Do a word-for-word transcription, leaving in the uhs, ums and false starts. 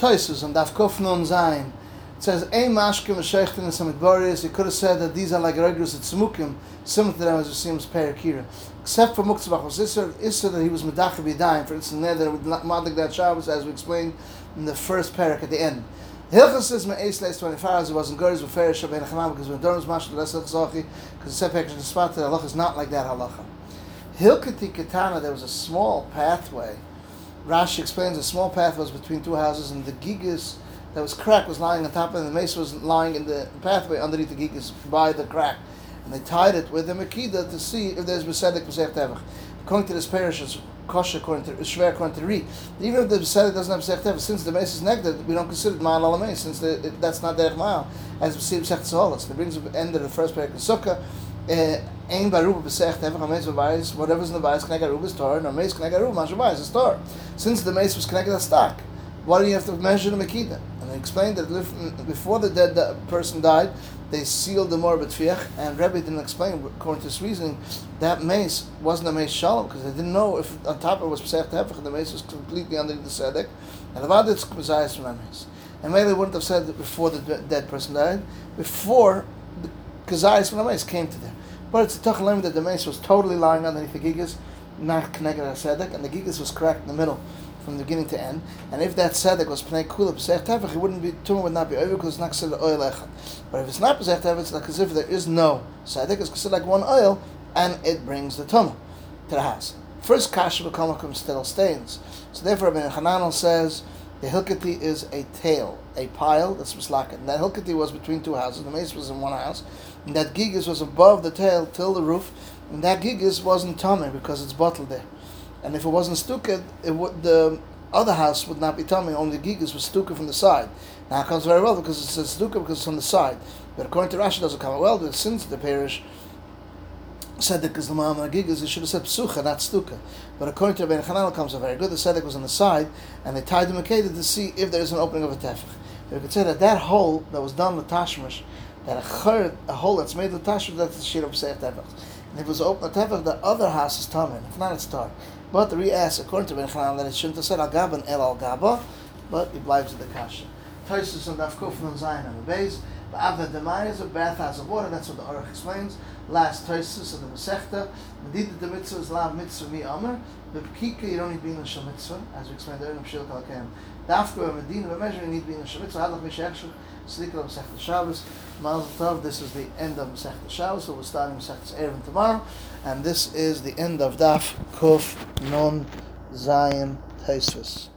Toisus on Daf Kuf Nun Zayin. It says, Ein mashkim v'sheichtin and some Boris. You could have said that these are like regulars at Tzmukim, similar to them as it seems Perakira. Except for Muktzah was Isser, Isser that he was Medach B'Yadayim, for instance, there that would Madik that Shabbos, as we explained in the first parak at the end. Hilchas says Me'es Leis twenty-five, as it was in Goris V'Ferish Shabbein Chanam, because when Dornus Mashal Lesach Zochi, because the Sepek and the Spat, the halacha is not like that halacha. Hilkati Ketana, there was a small pathway. Rashi explains a small path was between two houses, and the gigas that was cracked was lying on top of it, and the mace was lying in the pathway underneath the gigas by the crack. And they tied it with a makida to see if there's Besedek Pesach Tevach. According to this parish, it's kosher, according to Shver, according to Ri. Even if the Besedek doesn't have Pesach Tevach, since the mace is negative, we don't consider it Ma'al Alamei, since the, it, that's not Derech Ma'al, as we see Pesach Tzolos. It brings the end of the first parak in Sukkah. Ein baruba b'sech tevach hameis v'bayis, whatever's in the bayis connected aruba is Torah, and hameis connected aruba mashu bayis is Torah. Since the mace was connected to stock, why do you have to measure the makida? And they explained that before the dead the person died, they sealed the mor b'tfiach, and Rebbe didn't explain, according to his reasoning, that mace wasn't a mace shalom, because they didn't know if on top of it was b'sech tevach, and the mace was completely underneath the sedek, and the vaditz k'mazayis from that mace. And maybe they wouldn't have said that before the dead person died, before the kazayis from the mace came to them. But it's a tachlim that the mace was totally lying underneath the gigas, not connected to sedek, and the gigas was cracked in the middle from the beginning to end. And if that sedek was pnei kula b'sech tevach, it wouldn't be tumah would not be over because it's not considered oil echad. But if it's not b'sech tevach, it's like as if there is no sedek. It's considered like one oil, and it brings the tumah to the house. First kasha b'kamakum still stains. So therefore, Rabbi Hananel says the hilkati is a tail, a pile that's mislaket. And that hilkati was between two houses. The mace was in one house, and that gigas was above the tail till the roof. And that gigas wasn't tummy because it's bottled there. And if it wasn't stuked, it would, the other house would not be tummy. Only the gigas was stuked from the side. Now it comes very well because it says stuked because it's on the side. But according to Rashi, it doesn't come well. But since the parish said that because the ma'am and gigas, it should have said psucha, not stuka. But according to Rabbi Chananel, comes out very good. The sedek was on the side, and they tied the makeda to see if there is an opening of a tefach. You could say that that hole that was done with tashmish, that a chur, a hole that's made with tashmish, that's the shir of seif tefach. And if it was open a tefach, the other house is tamen. If not, it's tar. But the re-ask, according to Rabbi Chananel, that it shouldn't have said al gaban el al gaba, but it belongs to the kasha. Toisus and daf kuf nun zayin on the base. But after the demai is a bath house of water. That's what the Aruch explains. Last Toisus of the Masechta. Medida the mitzvah is lav mitzvah mi amar. But Kika you don't need being in shal mitzvah, as we explained earlier in Pshil Kalakayim. Dafka and Medina, but measure you need being in shal mitzvah. Hadlach mishachshul slikal of Masechta Shabbos. Mazel tov. This is the end of Masechta Shabbos. So we're starting Masechta Erev tomorrow, and this is the end of Daf Kuf Nun Zayin Toisus.